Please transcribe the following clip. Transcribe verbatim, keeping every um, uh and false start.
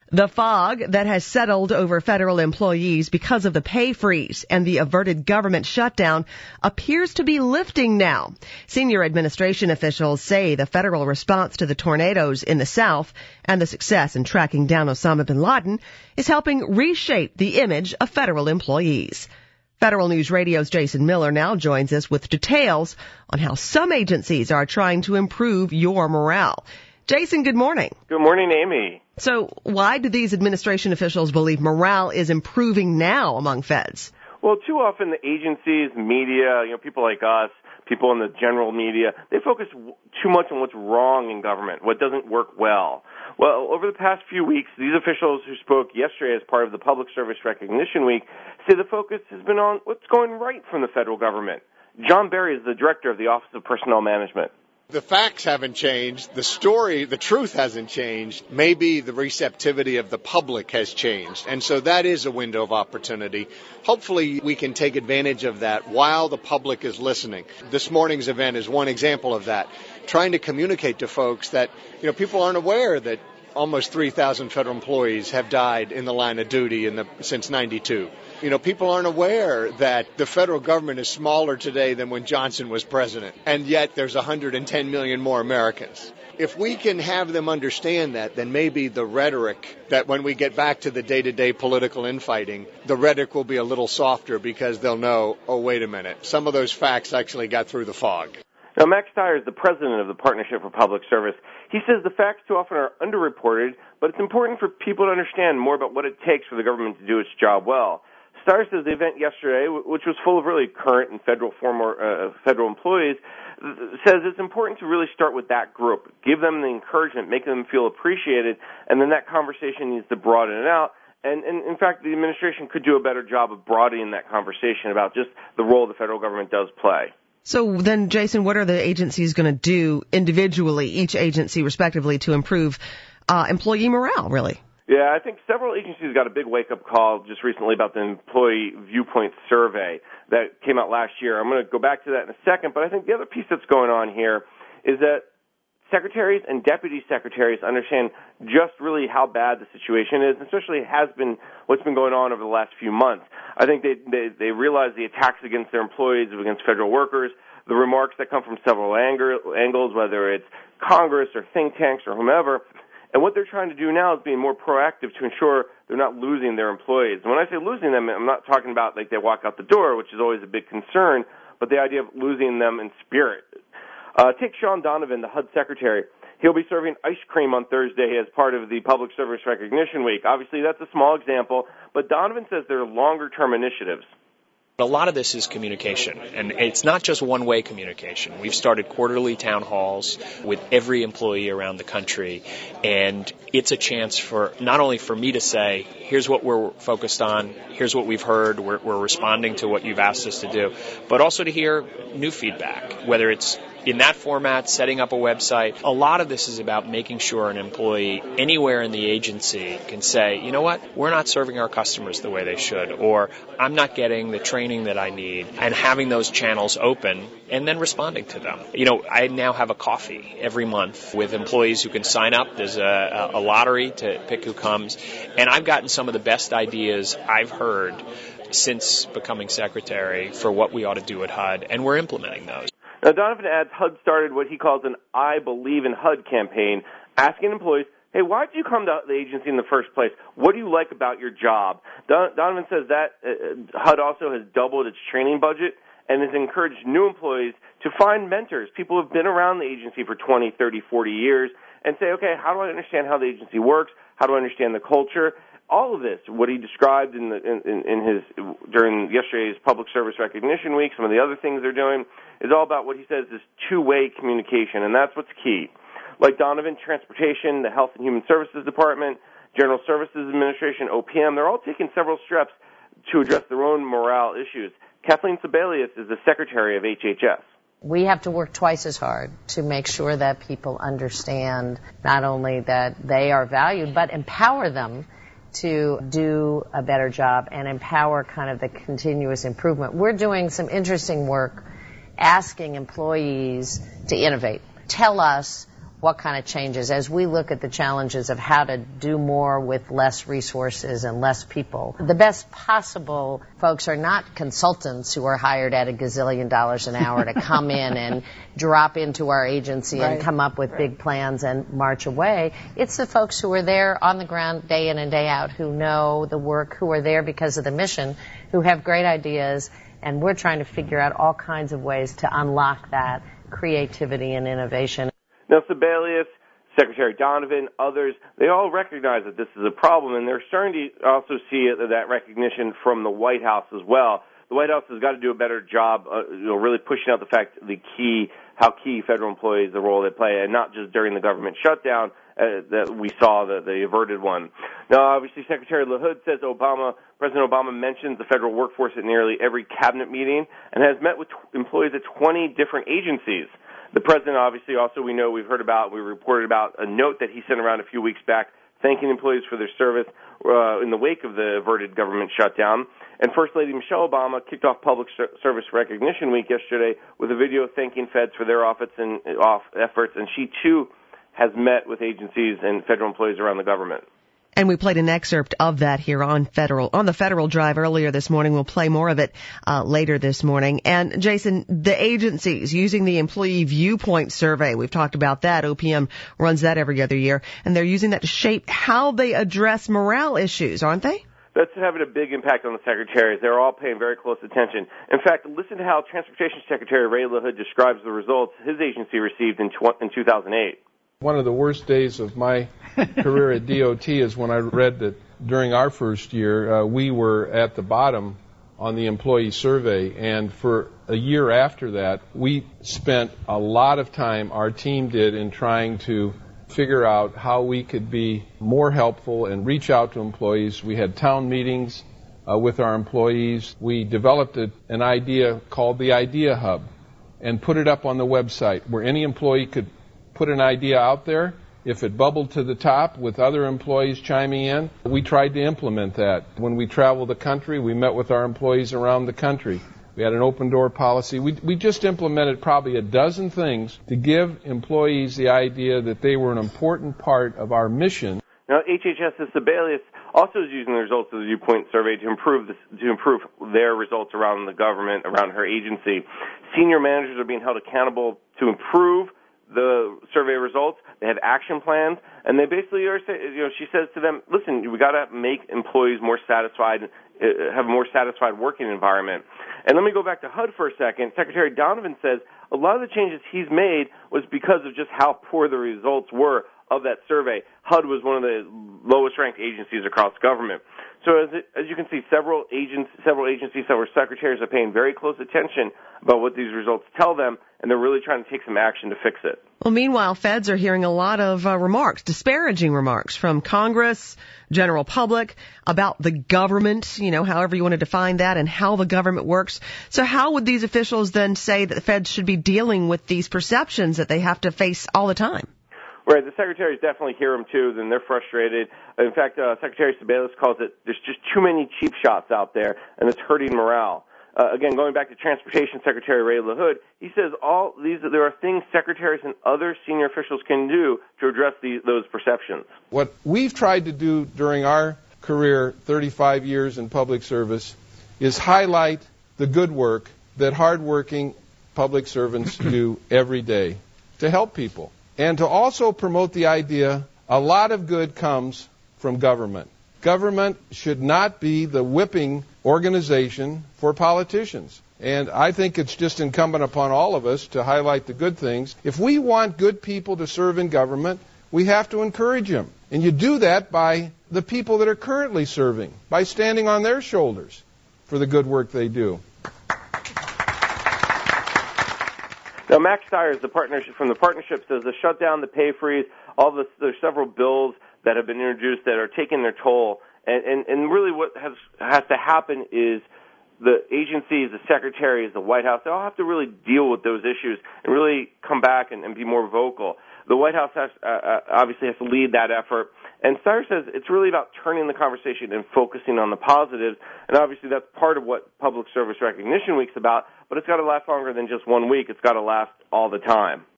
The fog that has settled over federal employees because of the pay freeze and the averted government shutdown appears to be lifting now. Senior administration officials say the federal response to the tornadoes in the South and the success in tracking down Osama bin Laden is helping reshape the image of federal employees. Federal News Radio's Jason Miller now joins us with details on how some agencies are trying to improve your morale. Jason, good morning. Good morning, Amy. So why do these administration officials believe morale is improving now among feds? Well, too often the agencies, media, you know, people like us, people in the general media, they focus too much on what's wrong in government, what doesn't work well. Well, over the past few weeks, these officials who spoke yesterday as part of the Public Service Recognition Week say the focus has been on what's going right from the federal government. John Berry is the director of the Office of Personnel Management. The facts haven't changed. The story, the truth hasn't changed. Maybe the receptivity of the public has changed. And so that is a window of opportunity. Hopefully we can take advantage of that while the public is listening. This morning's event is one example of that. Trying to communicate to folks that, you know, people aren't aware that almost three thousand federal employees have died in the line of duty in the, since ninety-two. You know, people aren't aware that the federal government is smaller today than when Johnson was president, and yet there's one hundred ten million more Americans. If we can have them understand that, then maybe the rhetoric, that when we get back to the day-to-day political infighting, the rhetoric will be a little softer because they'll know, oh, wait a minute, some of those facts actually got through the fog. Now, Max Stier is the president of the Partnership for Public Service. He says the facts too often are underreported, but it's important for people to understand more about what it takes for the government to do its job well. Stier says the event yesterday, which was full of really current and federal former uh, federal employees, says it's important to really start with that group, give them the encouragement, make them feel appreciated, and then that conversation needs to broaden it out. And, and in fact, the administration could do a better job of broadening that conversation about just the role the federal government does play. So then, Jason, what are the agencies going to do individually, each agency respectively, to improve uh, employee morale, really? Yeah, I think several agencies got a big wake-up call just recently about the Employee Viewpoint Survey that came out last year. I'm going to go back to that in a second, but I think the other piece that's going on here is that secretaries and deputy secretaries understand just really how bad the situation is, especially has been what's been going on over the last few months. I think they, they, they realize the attacks against their employees, against federal workers, the remarks that come from several angles, whether it's Congress or think tanks or whomever. And what they're trying to do now is being more proactive to ensure they're not losing their employees. And when I say losing them, I'm not talking about like they walk out the door, which is always a big concern, but the idea of losing them in spirit. Uh, take Sean Donovan, the H U D secretary. He'll be serving ice cream on Thursday as part of the Public Service Recognition Week. Obviously, that's a small example, but Donovan says there are longer-term initiatives. A lot of this is communication, and it's not just one-way communication. We've started quarterly town halls with every employee around the country, and it's a chance for not only for me to say, here's what we're focused on, here's what we've heard, we're, we're responding to what you've asked us to do, but also to hear new feedback, whether it's in that format, setting up a website. A lot of this is about making sure an employee anywhere in the agency can say, you know what, we're not serving our customers the way they should, or I'm not getting the training that I need, and having those channels open and then responding to them. You know, I now have a coffee every month with employees who can sign up. There's a, a lottery to pick who comes, and I've gotten some of the best ideas I've heard since becoming secretary for what we ought to do at H U D, and we're implementing those. Now, Donovan adds H U D started what he calls an I Believe in H U D campaign, asking employees, hey, why did you come to the agency in the first place? What do you like about your job? Don- Donovan says that uh, H U D also has doubled its training budget and has encouraged new employees to find mentors, people who have been around the agency for twenty, thirty, forty years, and say, okay, how do I understand how the agency works? How do I understand the culture? All of this, what he described in, the, in, in his during yesterday's Public Service Recognition Week, some of the other things they're doing, is all about what he says is two-way communication, and that's what's key. Like Donovan, Transportation, the Health and Human Services Department, General Services Administration, O P M, they're all taking several steps to address their own morale issues. Kathleen Sebelius is the Secretary of H H S. We have to work twice as hard to make sure that people understand not only that they are valued, but empower them to do a better job and empower kind of the continuous improvement. We're doing some interesting work asking employees to innovate. Tell us what kind of changes. As we look at the challenges of how to do more with less resources and less people, the best possible folks are not consultants who are hired at a gazillion dollars an hour to come in and drop into our agency right. and come up with big plans and march away. It's the folks who are there on the ground day in and day out, who know the work, who are there because of the mission, who have great ideas, and we're trying to figure out all kinds of ways to unlock that creativity and innovation. Now, Sebelius, Secretary Donovan, others, they all recognize that this is a problem, and they're starting to also see that recognition from the White House as well. The White House has got to do a better job, uh, you know, really pushing out the fact, the key, how key federal employees, the role they play, and not just during the government shutdown uh, that we saw, the, the averted one. Now, obviously, Secretary LaHood says Obama, President Obama mentions the federal workforce at nearly every cabinet meeting and has met with t- employees at twenty different agencies. The president, obviously, also we know we've heard about, we reported about a note that he sent around a few weeks back thanking employees for their service uh, in the wake of the averted government shutdown. And First Lady Michelle Obama kicked off Public Service Recognition Week yesterday with a video thanking feds for their efforts and, off efforts, and she, too, has met with agencies and federal employees around the government. And we played an excerpt of that here on Federal, on the Federal Drive earlier this morning. We'll play more of it uh, later this morning. And Jason, the agencies using the Employee Viewpoint Survey, we've talked about that. O P M runs that every other year, and they're using that to shape how they address morale issues, aren't they? That's having a big impact on the secretaries. They're all paying very close attention. In fact, listen to how Transportation Secretary Ray LaHood describes the results his agency received in, tw- in two thousand eight. One of the worst days of my career at D O T is when I read that during our first year, uh, we were at the bottom on the employee survey. And for a year after that, we spent a lot of time, our team did, in trying to figure out how we could be more helpful and reach out to employees. We had town meetings uh, with our employees. We developed a, an idea called the Idea Hub and put it up on the website where any employee could put an idea out there. If it bubbled to the top with other employees chiming in, we tried to implement that. When we traveled the country, we met with our employees around the country. We had an open door policy. We, we just implemented probably a dozen things to give employees the idea that they were an important part of our mission. Now, HHS's Sebelius also is using the results of the Viewpoint Survey to improve this, to improve their results around the government, around her agency. Senior managers are being held accountable to improve the survey results. They have action plans, and they basically are, you know, she says to them, listen, we got to make employees more satisfied, uh, have a more satisfied working environment. And let me go back to H U D for a second. Secretary Donovan says a lot of the changes he's made was because of just how poor the results were of that survey. H U D was one of the lowest-ranked agencies across government. So as, it, as you can see, several agents, several agencies, several secretaries are paying very close attention about what these results tell them, and they're really trying to take some action to fix it. Well, meanwhile, feds are hearing a lot of uh, remarks, disparaging remarks from Congress, general public, about the government, you know, however you want to define that, and how the government works. So how would these officials then say that the feds should be dealing with these perceptions that they have to face all the time? Right, the secretaries definitely hear them too, then they're frustrated. In fact, uh, Secretary Sebelius calls it, there's just too many cheap shots out there, and it's hurting morale. Uh, again, going back to Transportation Secretary Ray LaHood, he says all these, there are things secretaries and other senior officials can do to address these, those perceptions. What we've tried to do during our career, thirty-five years in public service, is highlight the good work that hardworking public servants do every day to help people. And to also promote the idea a lot of good comes from government. Government should not be the whipping organization for politicians. And I think it's just incumbent upon all of us to highlight the good things. If we want good people to serve in government, we have to encourage them. And you do that by the people that are currently serving, by standing on their shoulders for the good work they do. Now, Max Stiers, the partnership from the partnership, says the shutdown, the pay freeze, all the there's several bills that have been introduced that are taking their toll, and and, and really what has has to happen is the agencies, the secretaries, the White House, they all have to really deal with those issues and really come back and, and be more vocal. The White House has, uh, obviously has to lead that effort. And Stiers says it's really about turning the conversation and focusing on the positives. And obviously that's part of what Public Service Recognition Week's about, but it's got to last longer than just one week. It's got to last all the time.